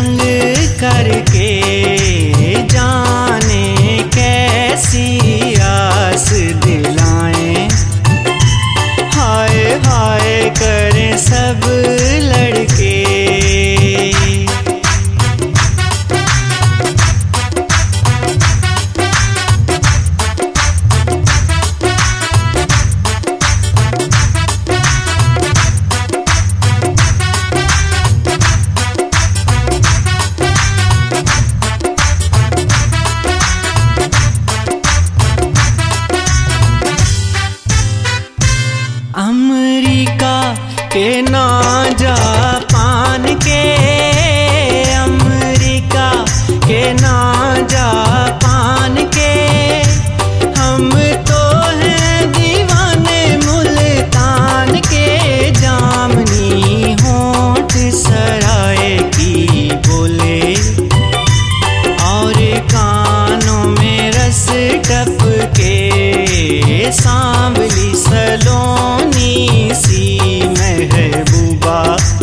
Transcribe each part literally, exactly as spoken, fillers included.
शड़ंग करके, जाने कैसी आस दिलाएं। हाय हाय करें सब लड़के। अमेरिका के ना जापान के, अमेरिका के ना जापान के, हम तो हैं दीवाने मुल्तान के। जामनी होंठ सराय की बोले, और कानों में रस टपके। सांवली सलोनी सी महबूबा,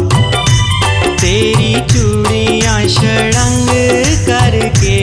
तेरी चूड़ियां शड़ंग करके।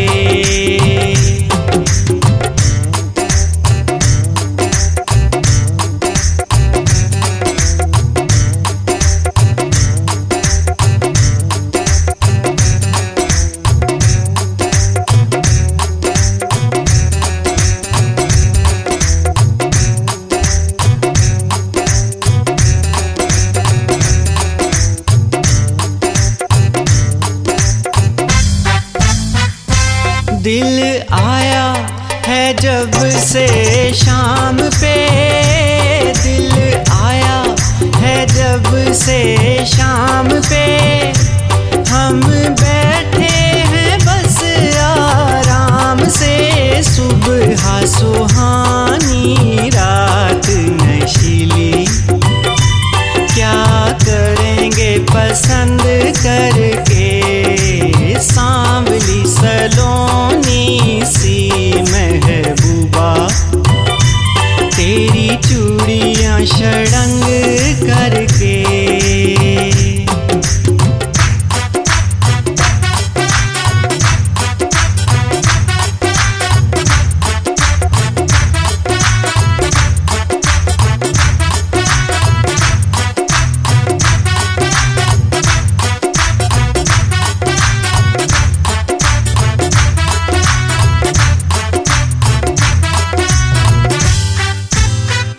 दिल आया है जब से शाम पे, दिल आया है जब से शाम पे। हम बैठे हैं बस आराम से, सुबह सुहानी रात नशीली। क्या करेंगे पसंद करके, सांवली सलोनी सी महबूबा, तेरी चूड़ियां शड़ंग करके।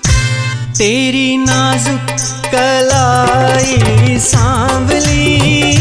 तेरी नाजुक कलाई सांवली,